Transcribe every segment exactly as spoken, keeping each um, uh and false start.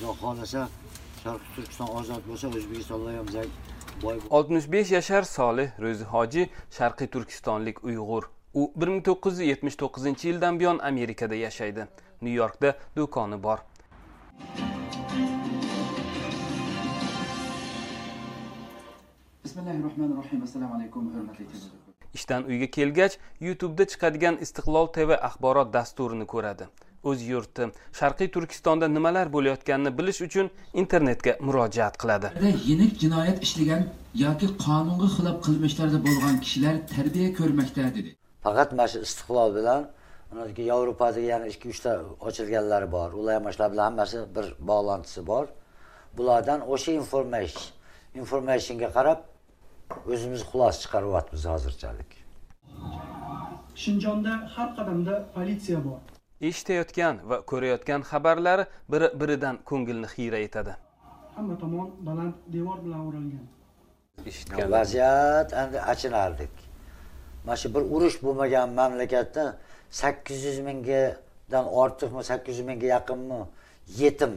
Xudo xolasa Sharqiy Turkiston ozod bo'lsa, O'zbekistonda ham zay boy. oltmish besh yashar Solih Ro'zi Hoji Sharqiy Turkistonlik Uyg'ur. U bir ming to'qqiz yuz yetmish to'qqizinchi yildan buyon Amerikada yashaydi. Nyu-Yorkda do'koni bor. Bismillahirrohmanirrohim. Assalomu alaykum, hurmatli televideniye. Ishdan uyga kelgach, YouTube'da chiqadigan Istiqlol T V axborot dasturini ko'radi. O'z yurti, Sharqiy Turkistonda nimalar bo'layotganini bilish uchun internetga murojaat qiladi. Yenik jinoyat ishlagan yoki qonunga xilof qilmishlarda bo'lgan kishilar tarbiya ko'rmoqda dedi. Faqat mana shu Istiqlol bilan uniki Yevropadagi yana ikki uch ta ochilganlari bor. Ular ham shular bilan hammasi bir bog'lantisi bor. Bulardan o'sha information, informationga qarab o'zimiz xulosa chiqaryapmiz hozirchalik. Shinjonda har qadamda politsiya bor. Eshitayotgan va ko'rayotgan xabarlar biri-biridan ko'ngilni xira etadi. Hamma tomon baland devor bilan o'ralgan. Eshitgan vaziyat endi achinardik. Mana shu bir urush bo'lmagan mamlakatda sakkiz yuz mingdan ortiqmi, sakkiz yuz mingga yaqinmi yetim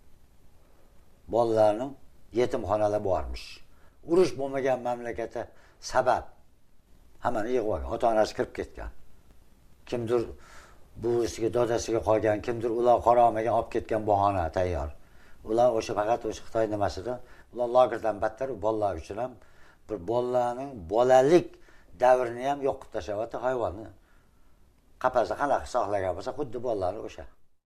bolalarning yetimxonalar bormish. Urush bo'lmagan mamlakatda sabab hammani yig'ib olgan, ota-onasi kirib ketgan. Kimdir buvisiga, dadasiga qolgan, kimdir ular qaramagan olib ketgan bahona tayyor. Ular o'sha faqat o'sha Xitoy nimasida, ular lagerdan battar bolalar uchun ham bir bolalarning bolalik davrini ham yo'q qilib tashlayapti hayvonni. Qafasda qanaqa saqlagan bo'lsa, xuddi bolalar o'sha.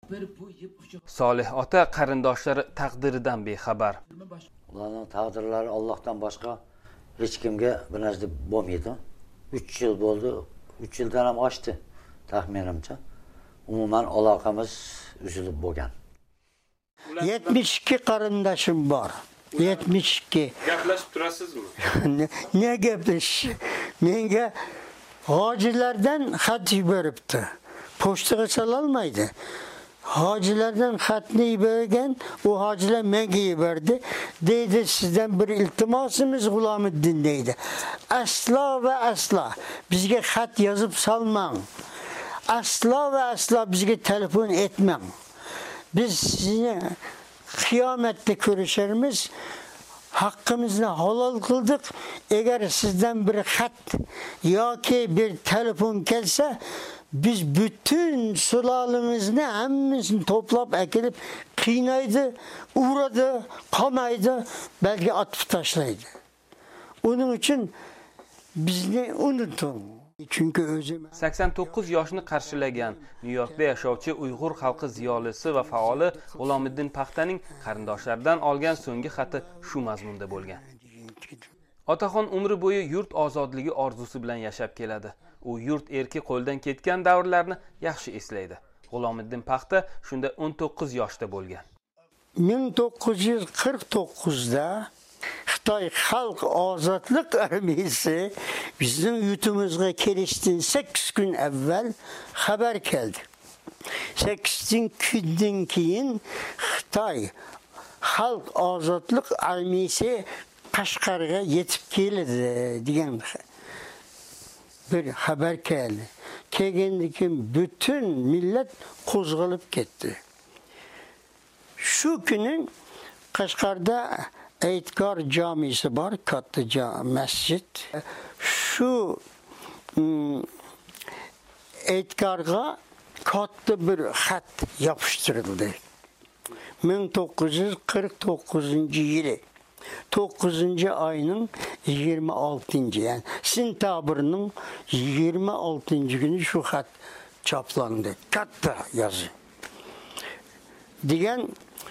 Solih ota qarindoshlari taqdiridan bexabar. Ularning taqdirlari Allohdan boshqa hech kimga bir narsa bo'lmaydi. uch yil bo'ldi, uch yildan ham oshdi taxminimcha. Umuman aloqamiz uzilib bo'lgan. yetmish ikki qarindoshim bor. yetmish ikki. Gaplashib turasizmi? Ne gaplash? Menga hojilardan xat yuboribdi. Pochtaga sololmaydi. Hojilardan xatni yuborgan, u hojilar menga yubordi. Deydi, sizdan bir iltimosimiz G'ulomiddin deydi. Aslo va aslo bizga xat yozib solmang. Aslo va aslo bizga telefon etmang. Biz sizni qiyomatda ko'rishamiz. Haqqimizni halol qildik. Agar sizdan bir xat yoki bir telefon kelsa, biz bütün sulalimizni hammasini to'plab akilib qiynaydi, uradi, qamaydi, balki otib tashlaydi. Uning uchun bizni unuting. Chunki o'zim sakson to'qqiz yoshni qarshilagan Nyu-Yorkda yashovchi Uyg'ur xalqi ziyolisi va faoli G'ulomiddin Paxtaning qarindoshlaridan olgan so'nggi xati shu mazmunda bo'lgan. Otaxon umri bo'yi yurt ozodligi orzusi bilan yashab keladi. U yurt erki qo'ldan ketgan davrlarni yaxshi eslaydi. G'ulomiddin Paxta shunda o'n to'qqiz yoshda bo'lgan. ming to'qqiz yuz qirq to'qqizda Xitoy Xalq Ozodlik armiyasi bizning yurtimizga kelishdan sakkiz kun avval xabar keldi. sakkiz kundan keyin Xitoy Xalq Ozodlik armiyasi Qashqarga yetib keldi degan bir xabar keldi. Kelgandan keyin bütün millat qo'zg'alib ketdi. Shu kuni Qashqarda Aytkor jamisi bor, katta masjid. Shu Aytkorga katta bir xat yopishtirildi. ming to'qqiz yuz qirq to'qqizinchi yili to'qqizinchi oyning yigirma oltinchi, yani sentabrning yigirma oltinchi kuni shu xat choplandi. Katta yozuv. Degan,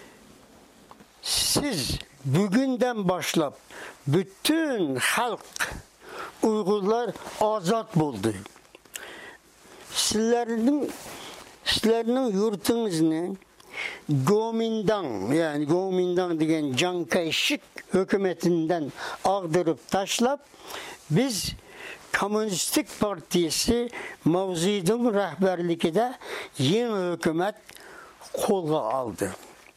siz bugünden başlap bütün halk, Uygurlar azat buldu. Sizlerinin, sizlerinin yurtunuzunu Gomindan, yani Gomindan degen Cankayşık hükümetinden ağdırıp taşlap, biz Komünistik Partisi Mavzid'in rehberlikinde yeni hükümet kolga aldı.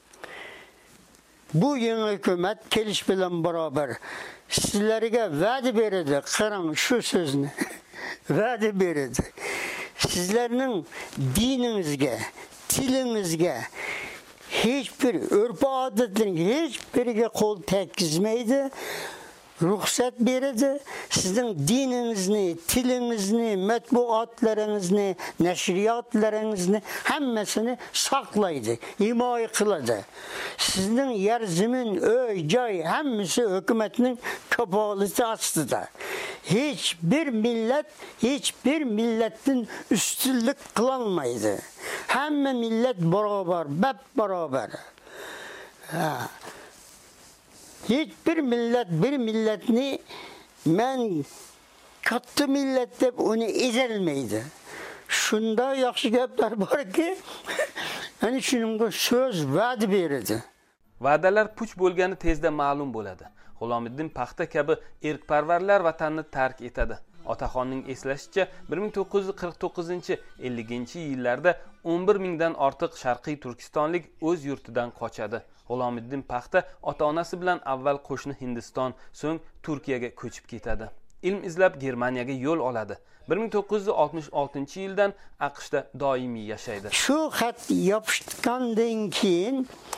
Bu yeni hükümet geliş bilen beraber sizlerge vədi verirdi. Qıran şu sözünü vədi verirdi. Sizlerinin dininizge, dilinizge hiçbir örf adetlerin hiçbiriga qo'l tekkizmaydi. Ruhsat beradi. Sizning diningizni, tilingizni, matbuotlaringizni, nashriyotlaringizni hammasini saqlaydi, himoya qiladi. Sizning yer, zamin, uy, joy hammasi hukumatning kafolati ostida. Hiçbir millet, hiçbir milletin üstünlük kılanmaydı. Hamma millet beraber, bep beraber. Ha. Hiçbir millet bir milletini men kattı millet deb onu ezilmeydi. Şunda yaxşı gaplar var ki, hani shunga söz va'da beradi. Va'dalar puch bo'lgani tezda ma'lum bo'ladi. G'ulomiddin Paxta kabi erkparvarlar vatanni tark etadi. Otaxonning eslashicha bir ming to'qqiz yuz qirq to'qqizinchi elliginchi yillarda o'n bir mingdan ortiq sharqiy turkistonlik o'z yurtidan qochadi. G'ulomiddin Paxta ota-onasi bilan avval qo'shni Hindiston, so'ng Turkiyaga ko'chib ketadi. Ilm izlab Germaniyaga yo'l oladi. bir ming to'qqiz yuz oltmish oltinchi yildan AQShda doimiy yashaydi. Shu xat yopishgandan keyin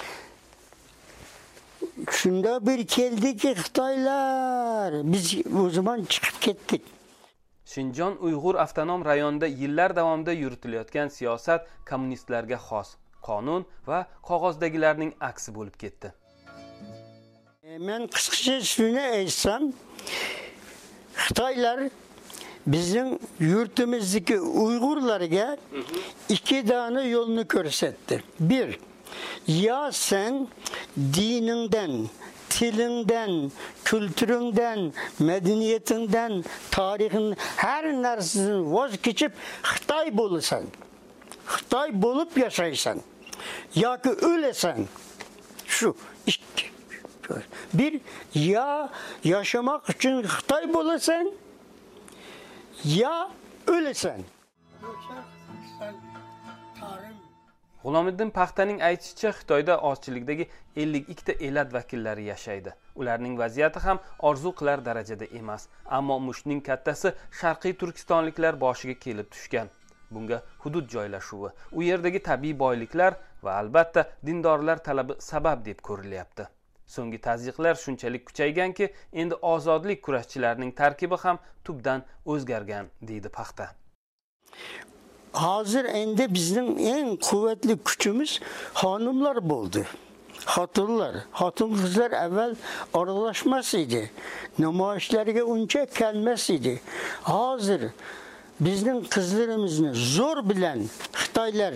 shunda bir keldiki Xitoylar, biz o zaman chiqib ketdik. Shinjon Uyg'ur avtonom rayonida yillar davomida yuritilayotgan siyosat kommunistlarga xos. Qonun va qog'ozdagilarning aksi bo'lib ketdi. Men qisqacha shuni aytsam, Xitoylar bizim yurtimizdeki Uygurlarga iki tane yolunu ko'rsatdi. Bir, ya sen dininden, tilinden, kültüründen, medeniyetinden, tarihin her narsasını vazgeçip Xitoy bo'lasan. Xitoy bo'lib yaşaysan. Yoki ölesen. Şu iki. Bir, ya yaşamak için Xitoy bo'lasan, ya ölesen. G'ulomiddin Paxtaning aytishicha, Xitoyda ozchilikdagi ellik ikkita elat vakillari yashaydi. Ularning vaziyati ham orzu qilar darajada emas, ammo mushning kattasi sharqiy turkistonliklar boshiga kelib tushgan. Bunga hudud joylashuvi, u yerdagi tabiiy boyliklar va albatta dindorlar talabi sabab deb ko'rilyapti. So'nggi tazyiqlar shunchalik kuchayganki, endi ozodlik kurashchilarining tarkibi ham tubdan o'zgargan, deydi Paxta. Hazır endi bizim en kuvvetli gücümüz hanımlar oldu. Hatırlar, hatun kızlar evvel aralaşmasıydı. Namaişlerine unca gelmesiydi. Hazır bizim kızlarımızı zor bilen Xitoylar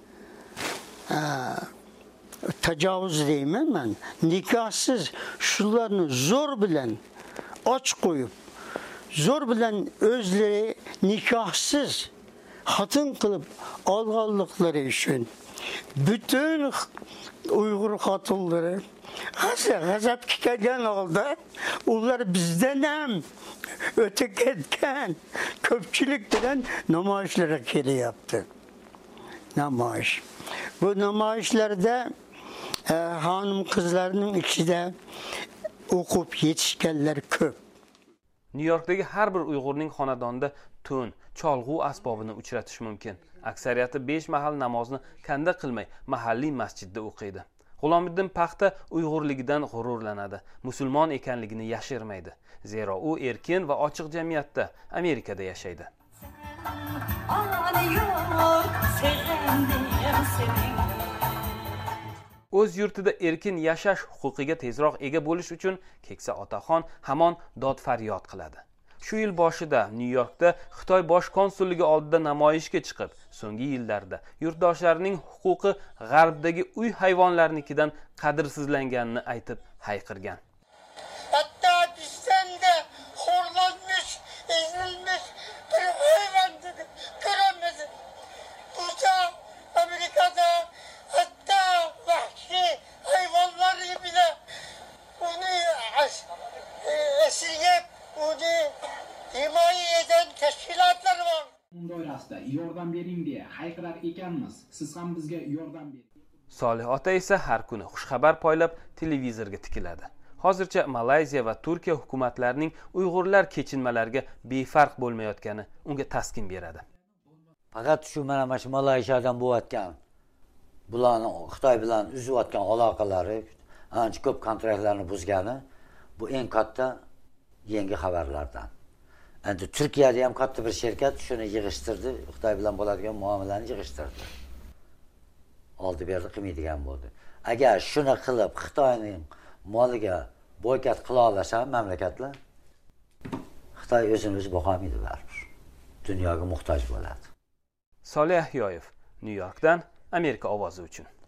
tecavüz diyeyim ben, nikahsız şularını zor bilen aç koyup, zor bilen özleri nikahsız hatun kılıp algallıkları için bütün Uygur hatunları gazap kelgen oldu. Onlar bizden hem öteki etken köpçülük bilen namaişlere kere yaptı. Namaş. Bu namaişlerde e, hanım kızlarının içinde okup yetişkenler köp. New Yorkdagi har bir Uyg'urning xonadonida to'n, cholg'u asbobini uchratish mumkin. Aksariyati besh mahal namozni kanda qilmay mahalliy masjidda o'qiydi. G'ulomiddin Paxta Uyg'urligidan g'ururlanadi, musulmon ekanligini yashirmaydi. Zero u erkin va ochiq jamiyatda, Amerikada yashaydi. O'z yurtida erkin yashash huquqiga tezroq ega bo'lish uchun keksa otaxon hamon dod faryod qiladi. Shu yil boshida New Yorkda Xitoy bosh konsulligi oldida namoyishga chiqib, so'nggi yillarda yurtdoshlarining huquqi g'arbdagi uy hayvonlarnikidan qadrsizlanganini aytib hayqirgan. Hatta bizden de horlanmış, ezilmiş bir hayvan dedik, göremedim. Burada Amerika'da hatta vahşi hayvanları bile onu esirgep, onu himaye eden teşkilatlar var. doirasida yordam bering deya hayqirar ekanmiz. Siz ham bizga yordam bering. Solih ota esa har kuni xushxabar poylab televizorga tikiladi. Hozircha Malayziya va Turkiya hukumatlarining Uyg'urlar kechinmalariga befarq bo'lmayotgani unga taskin beradi. Faqat shu mana shu Malayziyadan bo'layotgan bularning Xitoy bilan uzayotgan aloqalari, ancha ko'p kontraktlarni buzgani bu eng katta yangi xabarlardan. Endi Turkiyada ham katta bir shirkat shuni yig'ishtirdi, Xitoy bilan bo'ladigan muomalani yig'ishtirdi. Oldi berdi qilmaydigan bo'ldi. Agar shuni qilib Xitoyning moliga boykot qila olsa mamlakatlar, Xitoy o'zini o'zi boqolmaydi baribir. Dunyoga muhtoj bo'ladi. Solih Ahyoyev, Nyu-Yorkdan Amerika ovozi uchun.